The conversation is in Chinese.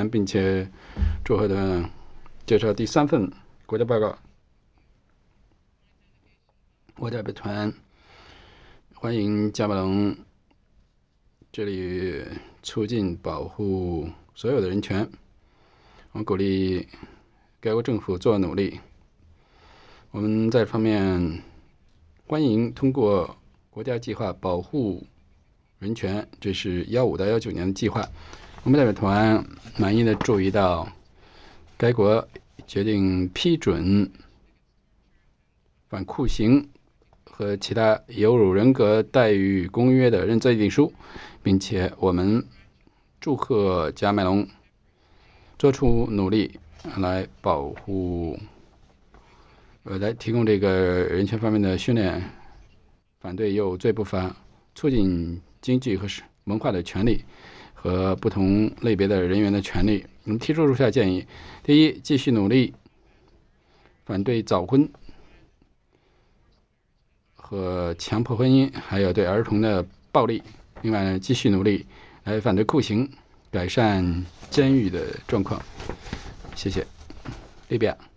团，并且祝贺的介绍第3份国家报告。我代表团欢迎加马龙这里促进保护所有的人权，我们鼓励该国政府做努力。我们在这方面欢迎通过国家计划保护人权，这是15到19年的计划。我们代表团满意的注意到，该国决定批准反酷刑和其他有辱人格待遇公约的认罪证书，并且我们祝贺加麦隆做出努力来保护来提供这个人权方面的训练，反对有罪不罚，促进经济和文化的权利和不同类别的人员的权利。我们提出如下建议：第一，继续努力反对早婚和强迫婚姻，还有对儿童的暴力。另外呢，继续努力来反对酷刑，改善监狱的状况。谢谢。利比亚。